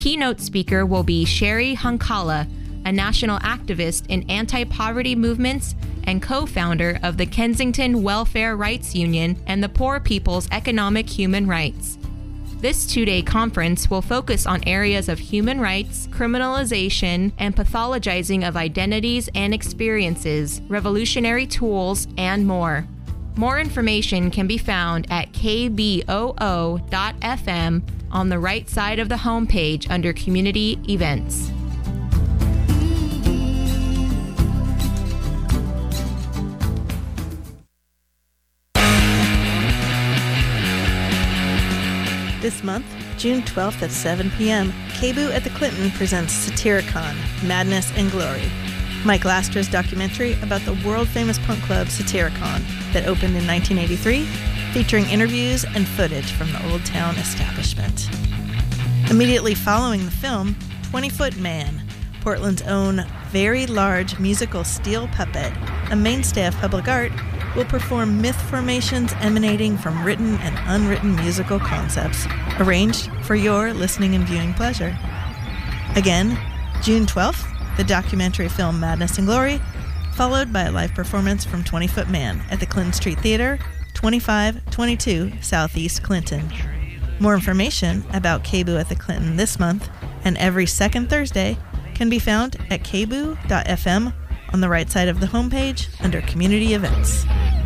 Keynote speaker will be Sherry Hunkala, a national activist in anti-poverty movements and co-founder of the Kensington Welfare Rights Union and the Poor People's Economic Human Rights. This two-day conference will focus on areas of human rights, criminalization, and pathologizing of identities and experiences, revolutionary tools, and more. More information can be found at kboo.fm on the right side of the homepage under Community Events. This month, June 12th at 7 p.m., KBOO at the Clinton presents Satyricon, Madness and Glory. Mike Lastra's documentary about the world-famous punk club Satyricon that opened in 1983, featuring interviews and footage from the Old Town establishment. Immediately following the film, 20-Foot Man, Portland's own very large musical steel puppet, a mainstay of public art, will perform myth formations emanating from written and unwritten musical concepts, arranged for your listening and viewing pleasure. Again, June 12th, the documentary film Madness and Glory, followed by a live performance from 20-Foot Man at the Clinton Street Theater, 2522 Southeast Clinton. More information about KBOO at the Clinton this month and every second Thursday can be found at kboo.fm on the right side of the homepage under Community Events.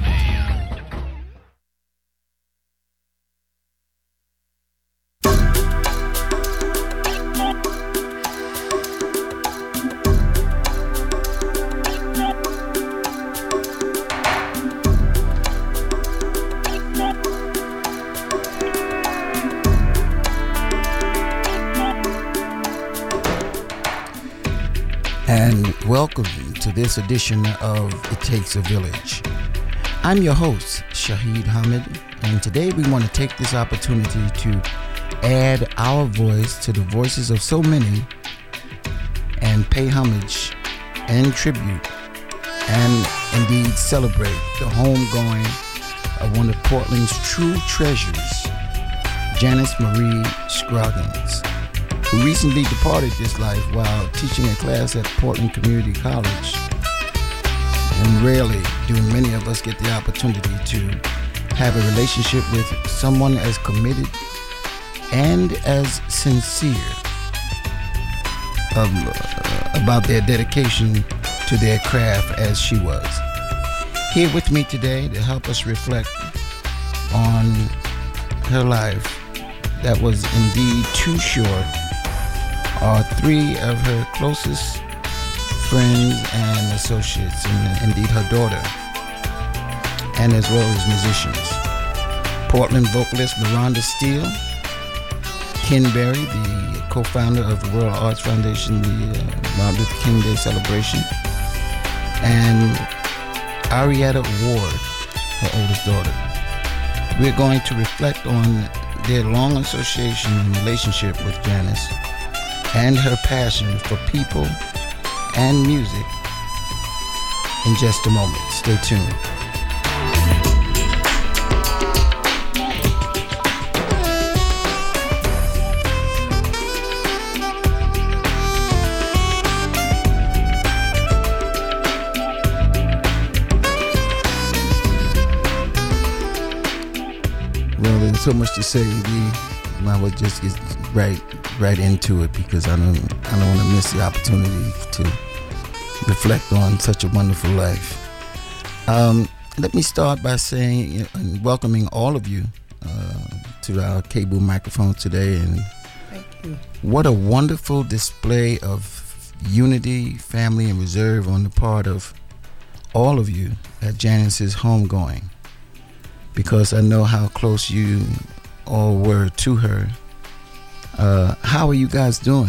And welcome to this edition of It Takes a Village. I'm your host, Shahid Hamid, and today we want to take this opportunity to add our voice to the voices of so many and pay homage and tribute and indeed celebrate the homegoing of one of Portland's true treasures, Janice Marie Scroggins, who recently departed this life while teaching a class at Portland Community College. And rarely do many of us get the opportunity to have a relationship with someone as committed and as sincere about their dedication to their craft as she was. Here with me today to help us reflect on her life that was indeed too short are three of her closest friends and associates, and indeed her daughter, and as well as musicians. Portland vocalist Miranda Steele, Ken Berry, the co-founder of the World Arts Foundation, the Martin Luther King Day celebration, and Arietta Ward, her oldest daughter. We're going to reflect on their long association and relationship with Janice, and her passion for people and music in just a moment. Stay tuned. Well, there's so much to say. I would just get right into it because I don't want to miss the opportunity to reflect on such a wonderful life. Let me start by saying and welcoming all of you to our KBOO microphone today, and Thank you. What a wonderful display of unity, family, and reserve on the part of all of you at Janice's homegoing, because I know how close you all were to her. How are you guys doing?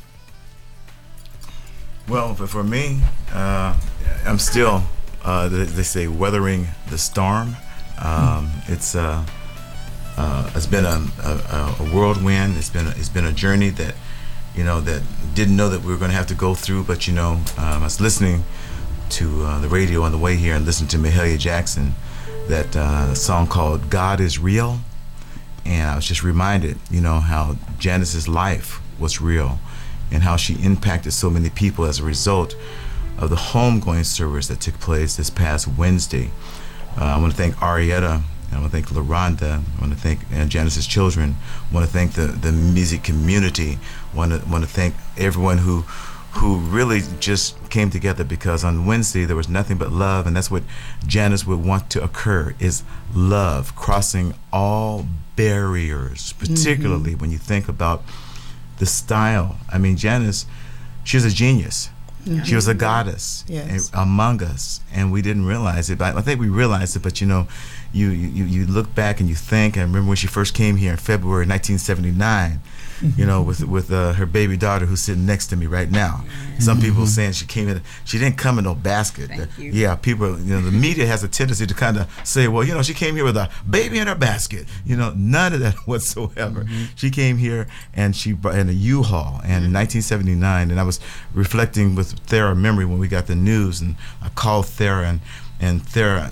Well, for me, I'm still, they say, weathering the storm. It's been a whirlwind. It's been a journey that, that didn't know that we were going to have to go through. But I was listening to the radio on the way here and listening to Mahalia Jackson, that song called "God Is Real," and I was just reminded, how Janice's life was real, and how she impacted so many people as a result of the homegoing service that took place this past Wednesday. I want to thank Arietta. I want to thank LaRonda. I want to thank Janice's children. I want to thank the music community. I want to thank everyone who really just came together, because on Wednesday there was nothing but love, and that's what Janice would want to occur, is love crossing all barriers, particularly when you think about the style. I mean, Janice, she was a genius. She was a goddess among us, and we didn't realize it. But I think we realized it. But you look back and you think. I remember when she first came here in February 1979. With her baby daughter who's sitting next to me right now. Some people saying she didn't come in no basket. Thank you. Yeah, people, the media has a tendency to kind of say, well, she came here with a baby in her basket. None of that whatsoever. She came here and she brought in a U-Haul, and in 1979, and I was reflecting with Thera Memory when we got the news, and I called Thera, and Thera,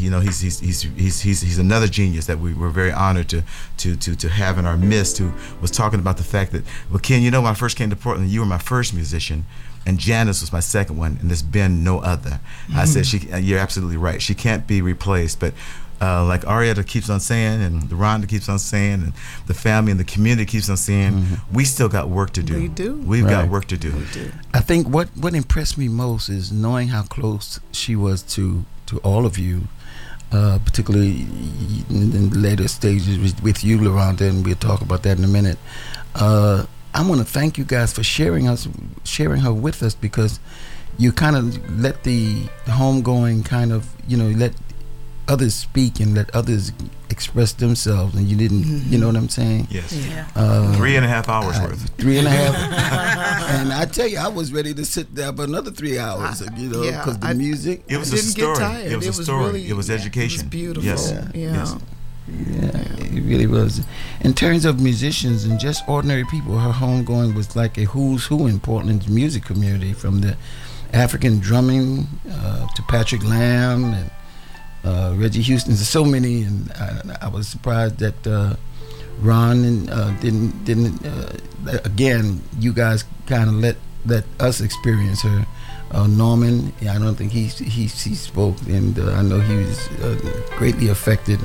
he's another genius that we were very honored to have in our midst, who was talking about the fact that, well, Ken, when I first came to Portland, you were my first musician, and Janice was my second one, and there's been no other. I said, you're absolutely right. She can't be replaced, but like Arietta keeps on saying, and Rhonda keeps on saying, and the family and the community keeps on saying, we still got work to do. We do. We've got work to do. We do. I think what impressed me most is knowing how close she was to all of you, particularly in the later stages with you, LaRonda, and we'll talk about that in a minute. I want to thank you guys for sharing her with us, because you kind of let the homegoing kind of, let others speak and let others express themselves, and you didn't, you know what I'm saying? Yes. Yeah. 3.5 hours worth. 3.5. And I tell you, I was ready to sit there for another 3 hours, because the music. It was I a didn't story. get tired. It was a story. Really, it was education. It was beautiful. Yes. Yeah. It really was. In terms of musicians and just ordinary people, her homegoing was like a who's who in Portland's music community, from the African drumming to Patrick Lamb and Reggie Houston. There's so many, and I was surprised that Ron didn't. Again, you guys kind of let us experience her. Norman, I don't think he spoke, and I know he was greatly affected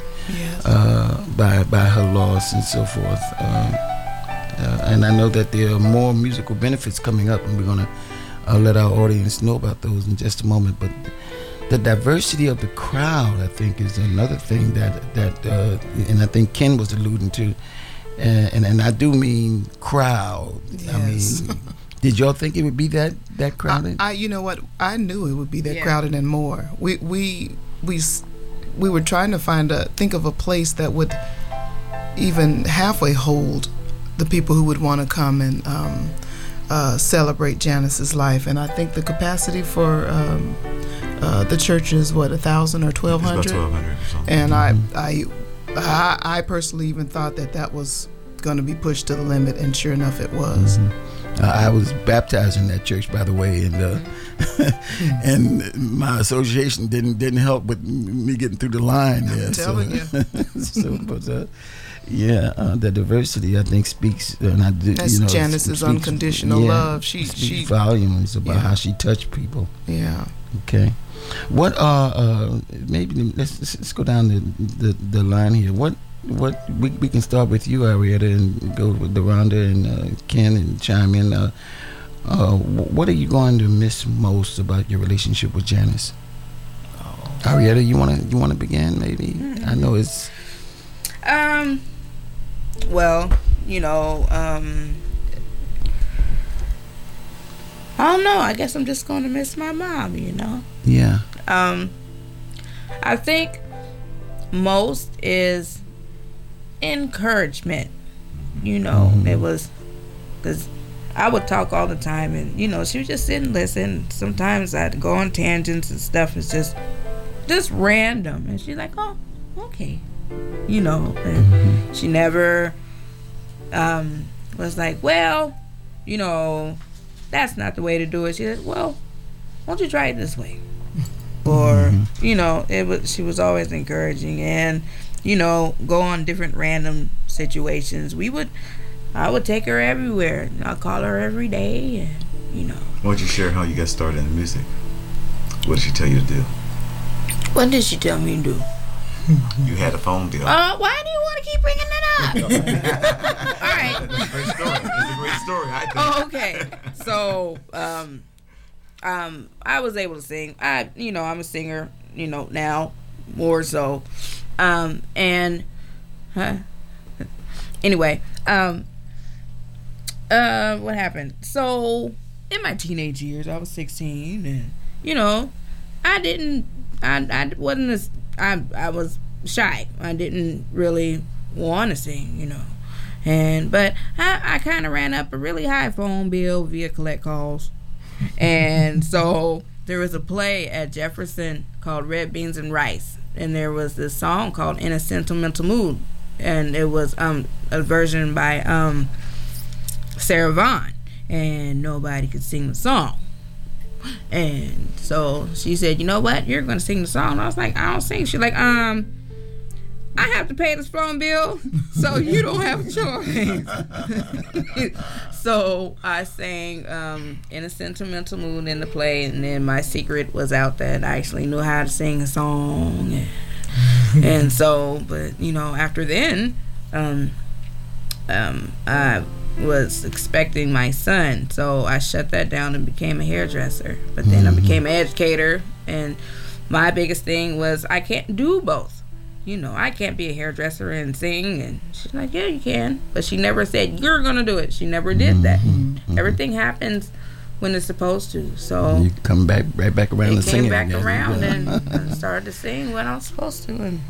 by her loss and so forth. And I know that there are more musical benefits coming up, and we're going to let our audience know about those in just a moment. But the diversity of the crowd, I think, is another thing that and I think Ken was alluding to, and I do mean crowd. Yes. I mean, did y'all think it would be that crowded? You know what? I knew it would be that crowded and more. We were trying to think of a place that would even halfway hold the people who would want to come and celebrate Janice's life. And I think the capacity for the church is 1,000 or 1,200. It's about 1,200 or something. And I personally even thought that was going to be pushed to the limit, and sure enough, it was. I was baptized in that church, by the way, and and my association didn't help with me getting through the line there. I'm telling you. The diversity, I think, speaks, and I do. That's Janice's unconditional love. She volumes about how she touched people. Yeah. Okay. What maybe let's go down the line here. What we can start with you, Arietta, and go with LaRonda and Ken and chime in. What are you going to miss most about your relationship with Janice? Arietta, you wanna begin maybe? Mm-hmm. I know it's. Well, I don't know. I guess I'm just going to miss my mom, Yeah. I think most is encouragement. It was because I would talk all the time, and she would just sit and listen. Sometimes I'd go on tangents and stuff. It's just random, and she's like, "Oh, okay," And she never was like, "Well, that's not the way to do it." She said, "Well, why don't you try it this way?" Or she was always encouraging, and go on different random situations. We would I would take her everywhere. I'll call her every day, and Why don't you share how you got started in music? What did she tell you to do? What did she tell me to do? You had a phone deal. Why do you want to keep bringing that up? All right. It's a great story. It's a great story, I think. Oh, okay. So, I was able to sing. I'm a singer, now more so. Anyway, what happened? So, in my teenage years, I was 16, and I was shy. I didn't really want to sing, but I kind of ran up a really high phone bill via collect calls. And so there was a play at Jefferson called Red Beans and Rice, and there was this song called In a Sentimental Mood, and it was a version by Sarah Vaughan, and nobody could sing the song. And so she said, you know what, you're gonna sing the song. And I was like, I don't sing. She's like, I have to pay this phone bill, so you don't have a choice. So I sang In a Sentimental Mood in the play, and then my secret was out that I actually knew how to sing a song. And so, but after then, I was expecting my son, so I shut that down and became a hairdresser. But then I became an educator, and my biggest thing was I can't do both. I can't be a hairdresser and sing. And she's like, yeah, you can. But she never said, you're going to do it. She never did that. Everything happens when it's supposed to. So you come right back around to singing. Came back around and started to sing what I was supposed to. And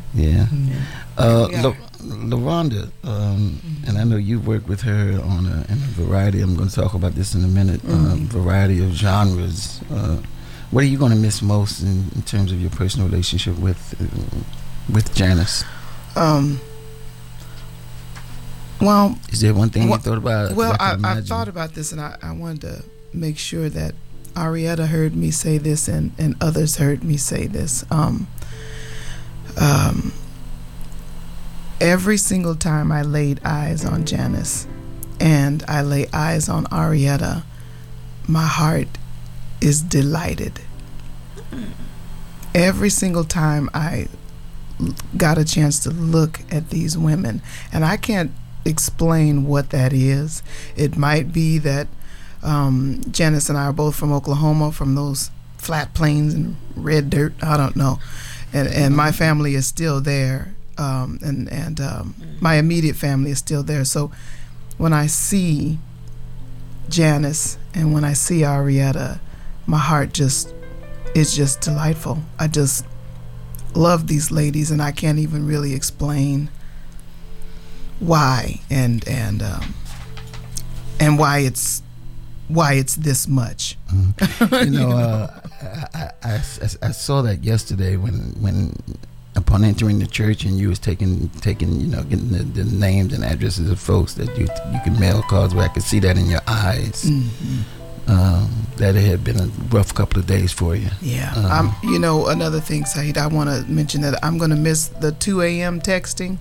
LaRonda, and I know you've worked with her on in a variety, I'm going to talk about this in a minute, variety of genres. What are you going to miss most in terms of your personal relationship with Janice? Well, is there one thing you thought about? Well, I thought about this, and I wanted to make sure that Arietta heard me say this, and others heard me say this. Every single time I laid eyes on Janice and I lay eyes on Arietta, my heart is delighted. Every single time I got a chance to look at these women, and I can't explain what that is. It might be that Janice and I are both from Oklahoma, from those flat plains and red dirt. I don't know. And my family is still there. And my immediate family is still there. So when I see Janice and when I see Arietta, my heart is just delightful. I just love these ladies, and I can't even really explain why and why it's this much. I saw that yesterday when upon entering the church, and you was taking getting the names and addresses of folks that you could mail cards where I could see that in your eyes. That it had been a rough couple of days for you. Yeah. Another thing, Saeed, I want to mention that I'm going to miss the 2 a.m. texting.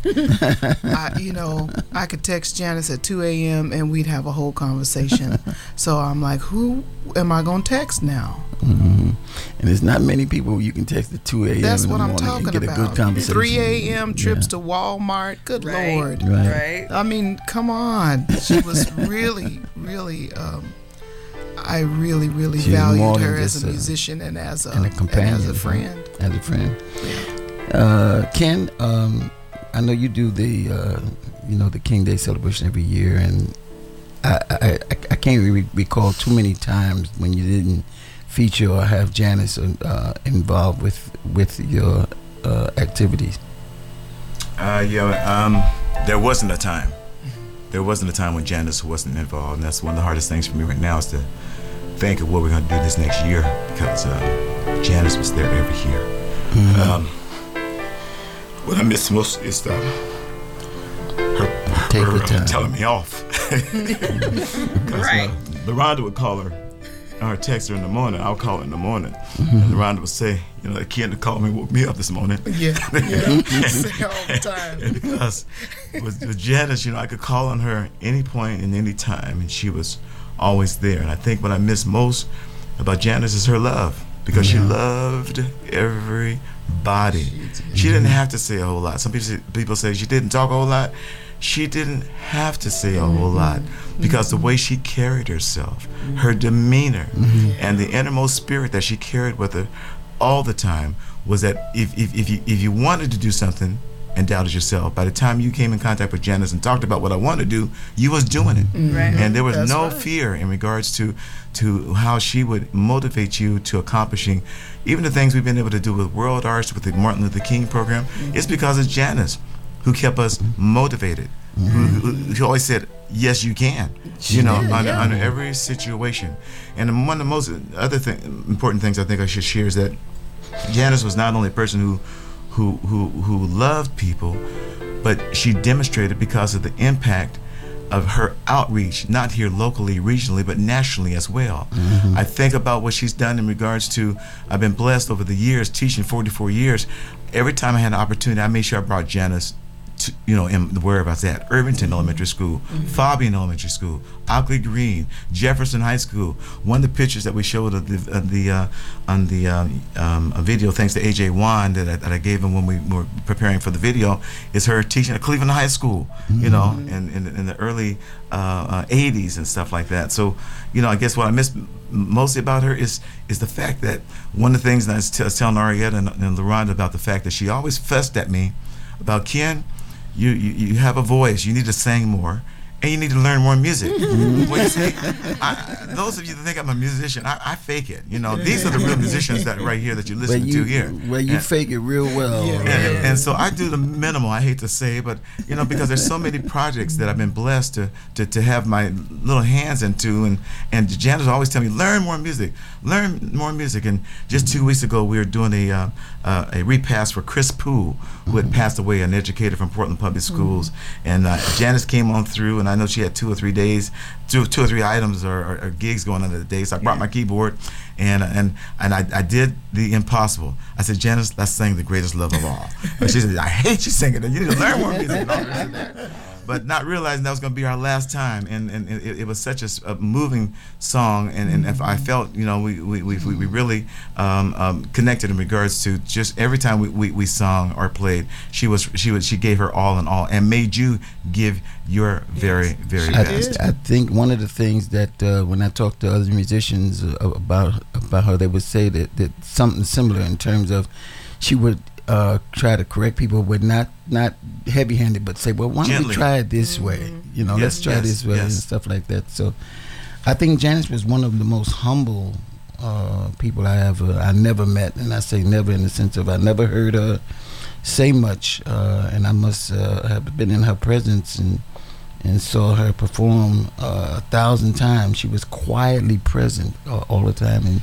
I could text Janice at 2 a.m. and we'd have a whole conversation. So I'm like, who am I going to text now? And there's not many people you can text at 2 a.m. That's in the what I'm morning talking and get about. a good conversation. 3 a.m. trips to Walmart. Good Lord. Right. I mean, come on. She was really, really... I really, really valued her as a musician and as a companion, and as a friend. As a friend. Ken, I know you do the the King Day celebration every year, and I can't recall too many times when you didn't feature or have Janice involved with your activities. There wasn't a time. There wasn't a time when Janice wasn't involved, and that's one of the hardest things for me right now is to think of what we're going to do this next year, because Janice was there every year. What I miss most is her time. telling me off. Right. LaRonda would call her or text her in the morning. I'll call her in the morning, and Rhonda would say, you know, that kid that called me woke me up this morning. Yeah. Say all the time. Because with Janice, you know, I could call on her any point and any time, and she was always there. And I think what I miss most about Janice is her love, because she loved everybody. She didn't have to say a whole lot. Some people say she didn't talk a whole lot. She didn't have to say a whole lot, because the way she carried herself, her demeanor, and the innermost spirit that she carried with her all the time was that if you wanted to do something and doubted yourself, by the time you came in contact with Janice and talked about what I want to do, you was doing it. Right. And there was That's no right. fear in regards to how she would motivate you to accomplishing even the things we've been able to do with World Arts, with the Martin Luther King program. It's because of Janice who kept us motivated, who always said, yes, you can, you know, under every situation. And one of the most important things I think I should share is that Janice was not only a person who loved people, but she demonstrated, because of the impact of her outreach, not here locally, regionally, but nationally as well. I think about what she's done in regards to, I've been blessed over the years, teaching 44 years. Every time I had an opportunity, I made sure I brought Janice to, you know, in wherever I was at, Irvington Elementary School, Fabian Elementary School, Ockley Green, Jefferson High School. One of the pictures that we showed on the video, thanks to AJ Wan, that I gave him when we were preparing for the video, is her teaching at Cleveland High School, you know, in the early 80s and stuff like that. So, you know, I guess what I miss mostly about her is the fact that one of the things that I was telling Arietta and LaRonda about the fact that she always fussed at me about, Ken, you have a voice, you need to sing more, and you need to learn more music. Well, you see, those of you that think I'm a musician, I fake it. You know, these are the real musicians that right here that you listen to here. Well, you fake it real well. And so I do the minimal, I hate to say, but, you know, because there's so many projects that I've been blessed to have my little hands into, and Janice always tell me, learn more music. And just 2 weeks ago, we were doing a repast for Chris Poole, who had passed away, an educator from Portland Public Schools. And Janice came on through, and I know she had 2 or 3 days, two or three items or gigs going on that day. So I brought my keyboard, and I did the impossible. I said, Janice, let's sing The Greatest Love of All. And she said, I hate you singing it. You need to learn more music. And all this and that. But not realizing that was going to be our last time, and it was such a moving song, and if I felt, you know, we really connected in regards to just every time we sung or played, she gave her all in all, and made you give your very best. I think one of the things that when I talk to other musicians about her, they would say that something similar in terms of she would try to correct people, but not heavy-handed, but say, well, why don't we try it this way? You know, let's try this way and stuff like that. So I think Janice was one of the most humble people I never met, and I say never in the sense of I never heard her say much, and I must have been in her presence and saw her perform 1,000 times. She was quietly present all the time, and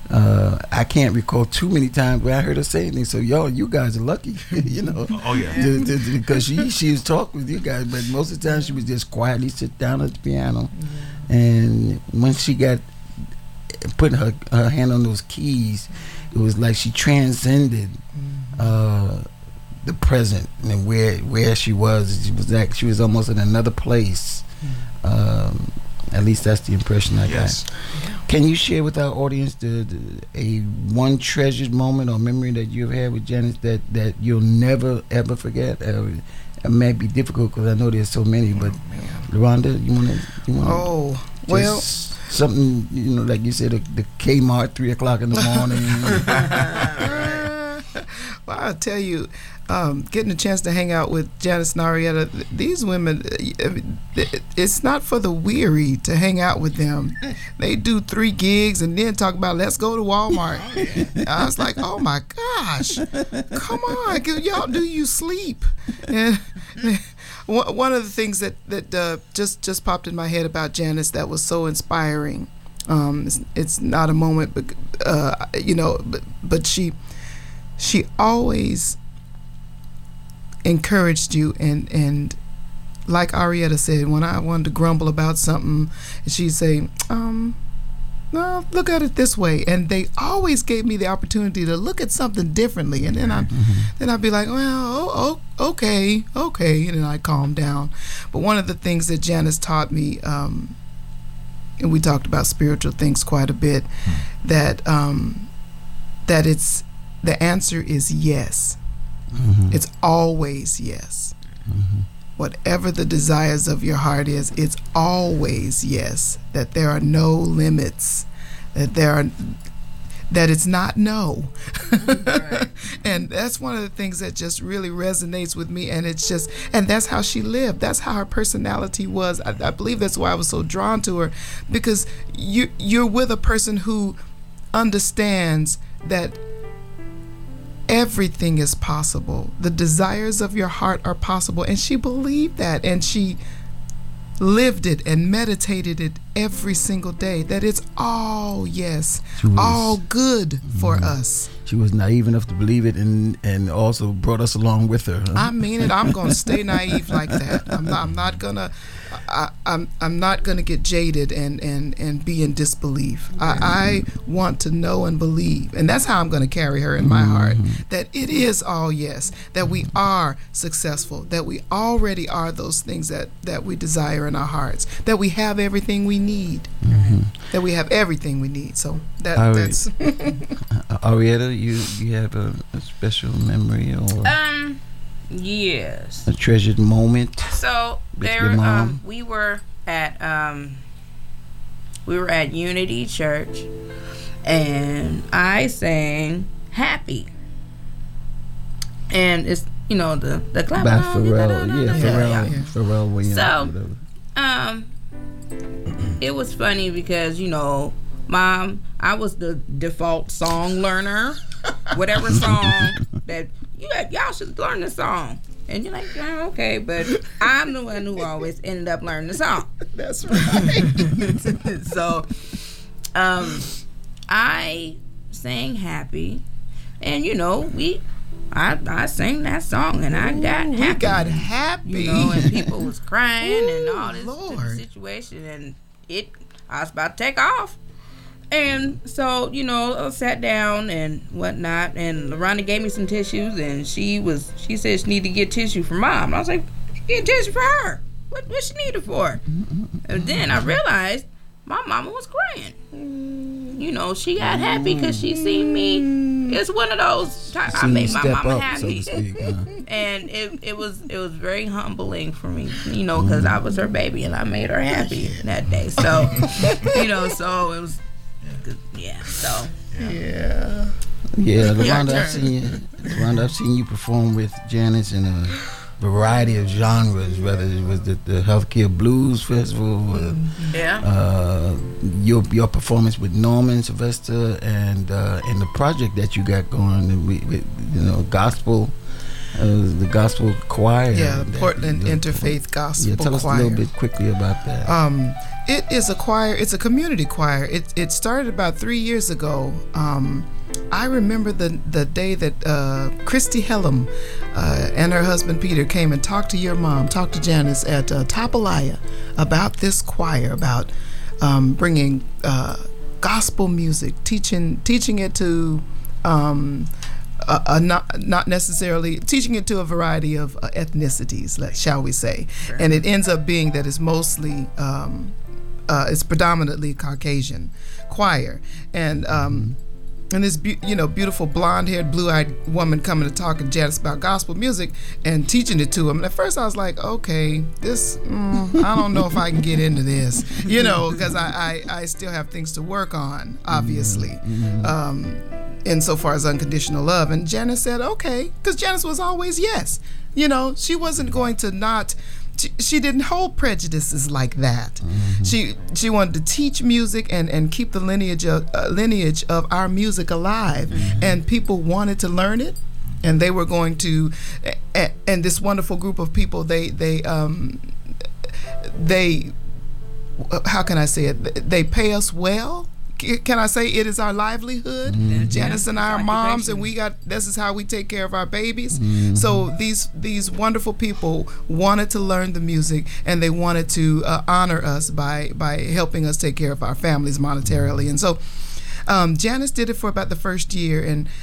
I can't recall too many times where I heard her say anything. So you guys are lucky, you know. Oh yeah. Because she was talking with you guys, but most of the time she would just quietly sit down at the piano, and when she got putting her hand on those keys, it was like she transcended the present and where she was. She was almost in another place. At least that's the impression I got. Can you share with our audience a one treasured moment or memory that you've had with Janice that you'll never ever forget? It may be difficult because I know there's so many, but LaRonda, you want? Oh, well, something, you know, like you said, the Kmart 3:00 in the morning. Well, I'll tell you, getting a chance to hang out with Janice and Arietta, these women, it's not for the weary to hang out with them. They do 3 gigs and then talk about, let's go to Walmart. I was like, oh my gosh, come on, y'all, do you sleep? And one of the things that just popped in my head about Janice that was so inspiring, it's not a moment, but you know, but she always encouraged you, and like Arietta said, when I wanted to grumble about something, she'd say, no, look at it this way. And they always gave me the opportunity to look at something differently. And then I'd be like, well, okay, and then I calm down. But one of the things that Janice taught me, and we talked about spiritual things quite a bit, that it's the answer is yes. It's always yes. Whatever the desires of your heart is, it's always yes. That there are no limits. That it's not no. Right. And that's one of the things that just really resonates with me. And and that's how she lived. That's how her personality was. I believe that's why I was so drawn to her, because you're with a person who understands that everything is possible. The desires of your heart are possible. And she believed that, and she lived it and meditated it every single day, that it's all yes, all good for us. She was naive enough to believe it, and also brought us along with her. I mean it. I'm going to stay naive like that. I'm not gonna get jaded and be in disbelief. I want to know and believe, and that's how I'm going to carry her in my heart, that it is all yes, that we are successful, that we already are those things that we desire in our hearts, that we have everything we need, that we have everything we need. So that's Arietta, you have a special memory or yes, a treasured moment? So there, we were at Unity Church, and I sang "Happy," and it's the clap by Pharrell, Pharrell Williams. So, it was funny because Mom, I was the default song learner. Whatever song that y'all should learn the song. And you're like, oh, okay, but I'm the one who always ended up learning the song. That's right. So, I sang "Happy," and I sang that song, and I got happy. We got happy. And people was crying and all this situation, and I was about to take off. And so, I sat down and whatnot, and LaRonda gave me some tissues, and she said she needed to get tissue for Mom. And I was like, get tissue for her. What she need it for? And then I realized my mama was crying. She got happy because she seen me. It's one of those times I made my mama happy. So to speak, and it was very humbling for me, because I was her baby and I made her happy that day. So, so it was. Yeah. So. Yeah. LaRonda, I've seen you perform with Janice in a variety of genres, whether it was the Healthcare Blues Festival, your performance with Norman Sylvester, and the project that you got going, gospel. The gospel choir. Yeah, the Portland Interfaith Gospel Choir. Tell us a little bit quickly about that. It is a choir. It's a community choir. It started about 3 years ago. I remember the day that Christy Hellam and her husband Peter came and talked to Janice at Tapalaya about this choir, about bringing gospel music, teaching it to not necessarily teaching it to a variety of ethnicities, shall we say. Sure. And it ends up being that it's mostly it's predominantly Caucasian choir, and this beautiful blonde-haired, blue-eyed woman coming to talk to Janice about gospel music and teaching it to him. And at first I was like, okay, this I don't know if I can get into this, because I still have things to work on, obviously. Insofar as unconditional love. And Janice said, okay, because Janice was always yes. She wasn't going to not, she didn't hold prejudices like that. She wanted to teach music and keep the lineage of our music alive. And people wanted to learn it, and they were going to, and this wonderful group of people, they how can I say it? They pay us well. can I say it is our livelihood? Janice and I are moms, and this is how we take care of our babies. So these wonderful people wanted to learn the music, and they wanted to honor us by helping us take care of our families monetarily. And so Janice did it for about the first year,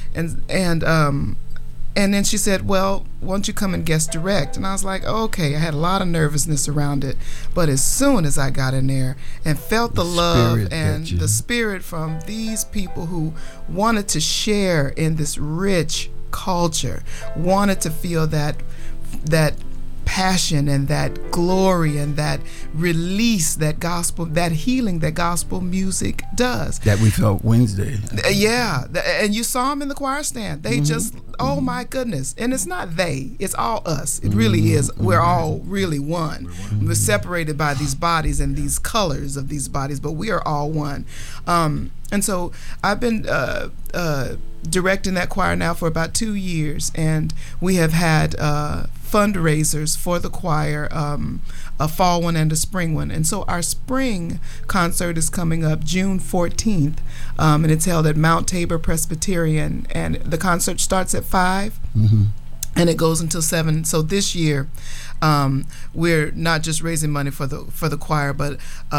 and then she said, well, why don't you come and guest direct? And I was like, okay. I had a lot of nervousness around it. But as soon as I got in there and felt the love and the spirit from these people who wanted to share in this rich culture, wanted to feel that passion and that glory and that release, that gospel, that healing that gospel music does. That we felt Wednesday. Yeah, and you saw them in the choir stand. They just, oh my goodness. And it's not they, it's all us. It really is. We're all really one. We're separated by these bodies and these colors of these bodies, but we are all one. And so I've been directing that choir now for about 2 years, and we have had fundraisers for the choir, a fall one and a spring one. And so our spring concert is coming up June 14th, and it's held at Mount Tabor Presbyterian, and the concert starts at 5. And it goes until 7. So this year, we're not just raising money for the choir, but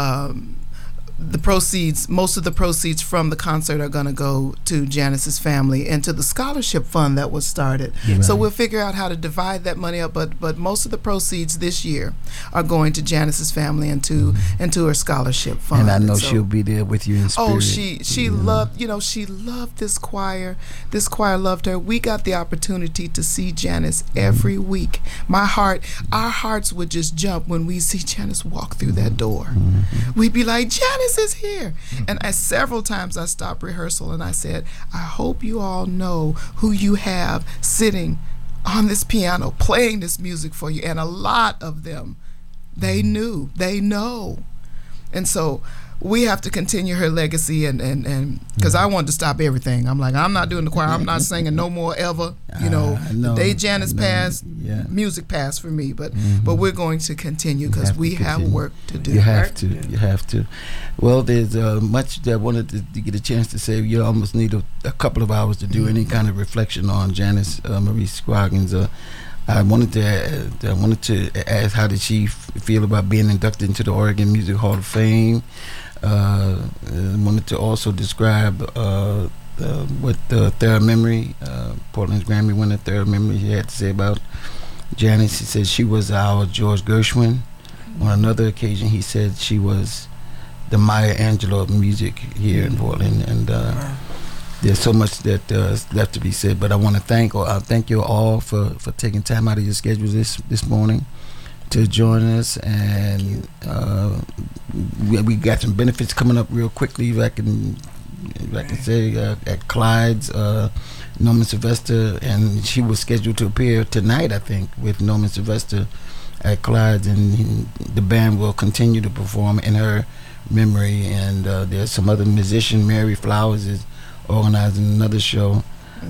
most of the proceeds from the concert are going to go to Janice's family and to the scholarship fund that was started. Right. So we'll figure out how to divide that money up, but most of the proceeds this year are going to Janice's family and to her scholarship fund. And I know she'll be there with you in spirit. Oh, she loved, she loved this choir. This choir loved her. We got the opportunity to see Janice every week. Our hearts would just jump when we see Janice walk through that door. We'd be like, Janice is here. And several times I stopped rehearsal and I said, I hope you all know who you have sitting on this piano playing this music for you. And a lot of them, they know. And so we have to continue her legacy, and because I wanted to stop everything. I'm like, I'm not doing the choir. I'm not singing no more ever. The day Janice passed, music passed for me. But we're going to continue because we have work to do. You have to. Well, there's much that I wanted to get a chance to say. You almost need a couple of hours to do any kind of reflection on Janice Marie Scroggins. I wanted to ask, how did she feel about being inducted into the Oregon Music Hall of Fame? I wanted to also describe what Thera Memory, Portland's Grammy winner Thera Memory, she had to say about Janice. He said she was our George Gershwin. On another occasion, he said she was the Maya Angelou of music here in Portland, and there's so much that is left to be said. But I want to thank you all for taking time out of your schedules this morning to join us, and we got some benefits coming up real quickly. If I can say, at Clyde's, Norman Sylvester, and she was scheduled to appear tonight, I think, with Norman Sylvester at Clyde's, and the band will continue to perform in her memory. And there's some other musician, Mary Flowers, is organizing another show,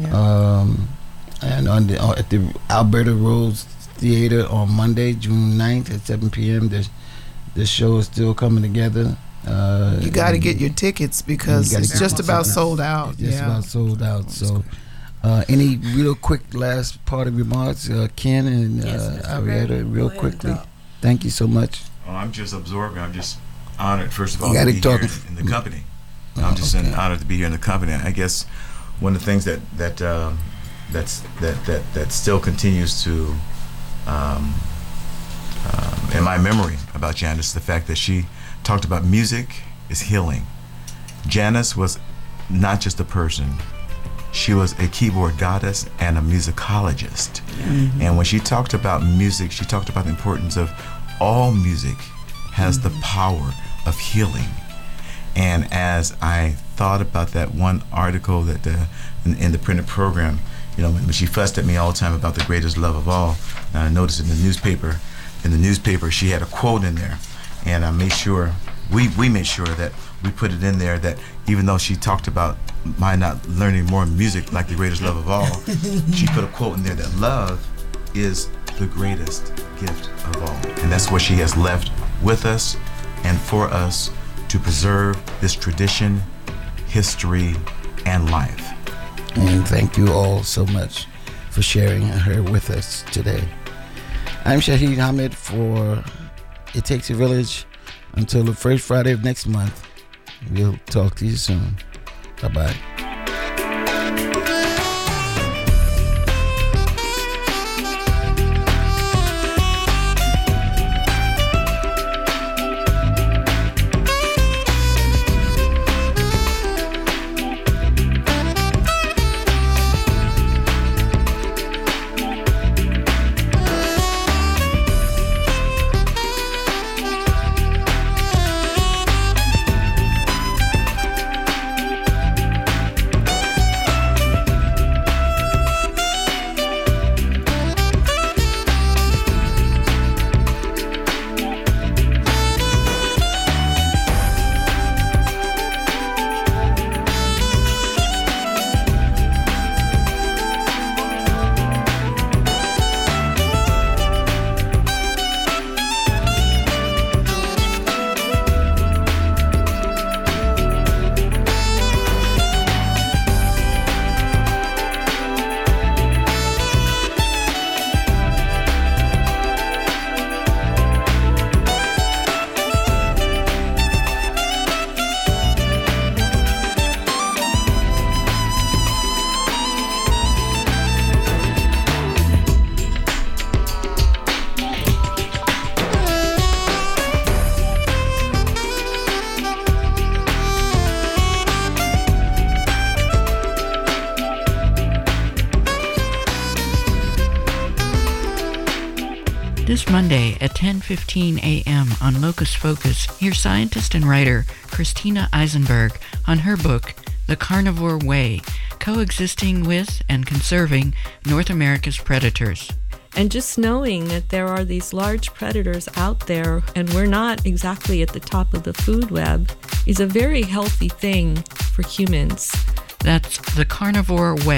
and at the Alberta Rose Theater on Monday, June 9th at 7 p.m. The show is still coming together. You got to get your tickets because it's just about sold out. It's just about sold out. So, any real quick last part of remarks, Ken and Arietta, real quickly. Thank you so much. Oh, I'm just absorbing. I'm just honored, first of all, to be here in the company. I'm just honored to be here in the company. I guess one of the things that still continues to in my memory about Janice, the fact that she talked about music is healing. Janice was not just a person. She was a keyboard goddess and a musicologist. And when she talked about music, she talked about the importance of all music has the power of healing. And as I thought about that one article that in the printed program, when she fussed at me all the time about the greatest love of all, and I noticed in the newspaper she had a quote in there, and I made sure we made sure that we put it in there, that even though she talked about my not learning more music like the greatest love of all, she put a quote in there that love is the greatest gift of all. And that's what she has left with us and for us, to preserve this tradition history, and life. And thank you all so much for sharing her with us today. I'm Shahid Hamid for It Takes a Village. Until the first Friday of next month, we'll talk to you soon. Bye-bye. This Monday at 10:15 a.m. on Locus Focus, hear scientist and writer Christina Eisenberg on her book, The Carnivore Way, Coexisting with and Conserving North America's Predators. And just knowing that there are these large predators out there and we're not exactly at the top of the food web is a very healthy thing for humans. That's The Carnivore Way.